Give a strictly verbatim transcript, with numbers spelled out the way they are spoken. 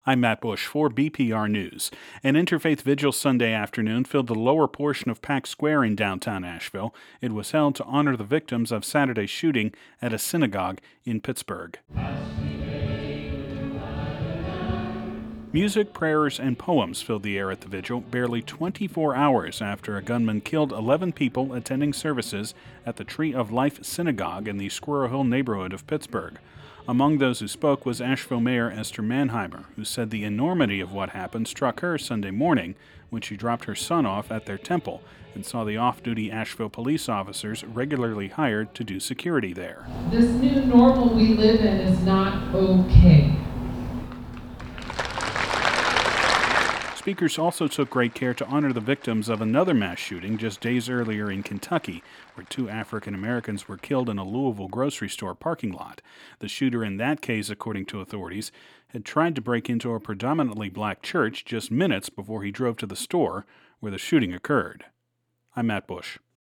I'm Matt Bush for B P R News. An interfaith vigil Sunday afternoon filled the lower portion of Pack Square in downtown Asheville. It was held to honor the victims of Saturday's shooting at a synagogue in Pittsburgh. Music, prayers, and poems filled the air at the vigil barely twenty-four hours after a gunman killed eleven people attending services at the Tree of Life Synagogue in the Squirrel Hill neighborhood of Pittsburgh. Among those who spoke was Asheville Mayor Esther Manheimer, who said the enormity of what happened struck her Sunday morning when she dropped her son off at their temple and saw the off-duty Asheville police officers regularly hired to do security there. This new normal we live in is not okay. Speakers also took great care to honor the victims of another mass shooting just days earlier in Kentucky, where two African Americans were killed in a Louisville grocery store parking lot. The shooter in that case, according to authorities, had tried to break into a predominantly black church just minutes before he drove to the store where the shooting occurred. I'm Matt Bush.